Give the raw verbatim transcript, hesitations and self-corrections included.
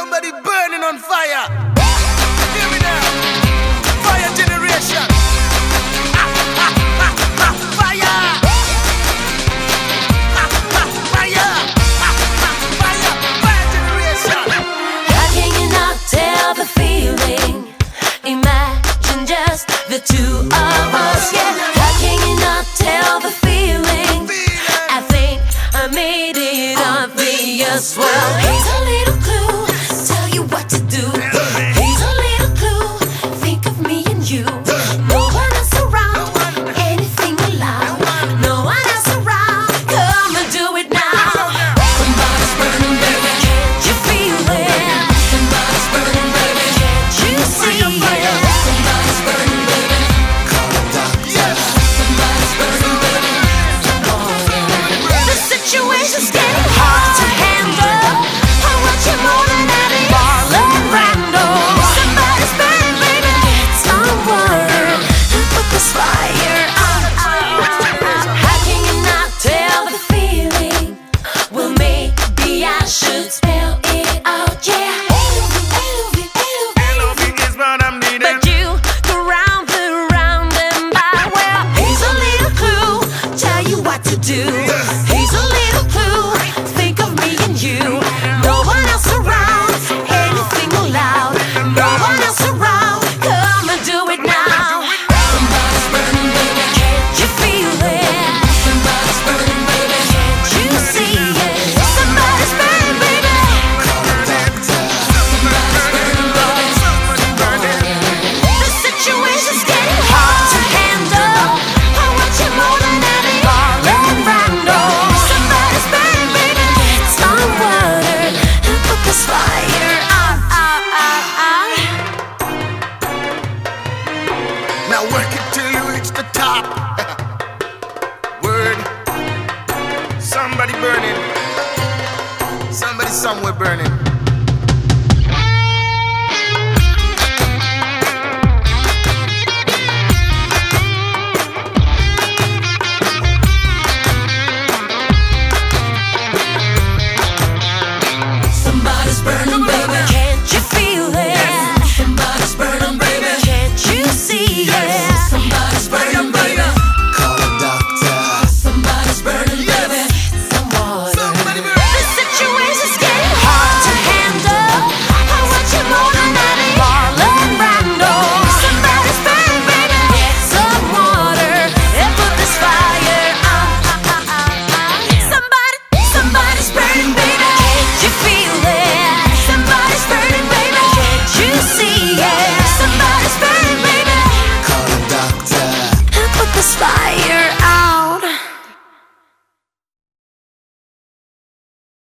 Somebody burning on fire. Hear me now. Fire generation. Ah, ah, ah, ah, fire. Ah, ah, fire. Ah, ah, fire. Fire generation. How can you not tell the feeling? Imagine just the two of us. Yeah. How can you not tell the feeling? I think I made it obvious. Well, here's a little clue. Tell you what to do. Here's a little clue. Think of me and you. No one else around. Anything allowed. No one else around. Come and do it now. Somebody's burning, baby. Can't you feel it? Somebody's burning, baby. Can't you see it? Somebody's burning, baby. Call the doctor. Somebody's burning, baby. The situation's getting hard to handle. I want you more than any Marlon Brando. Somebody's burning, baby. Get some water and put this fire out. How can you not tell the feeling? Well, maybe I should spell it out. Yeah. L O V is what I'm needing. But you go round and round and by. Well, here's a little clue. Tell you what to do. Here's a little clue. Think of me and you. No one else around. Anything allowed. No one else around. Come and do it now. Somebody's burning, baby. Can't you feel it? Somebody's burning, baby. Can't you see it? Somebody's burning, baby. Somebody's burning, baby. The situation's getting hard to handle. I want you more than any Marlon Brando. Somebody's burning, baby. Get some water and put this fire out. out, out, out. Now work it till you reach the top. Word. Somebody burning. Somebody somewhere burning.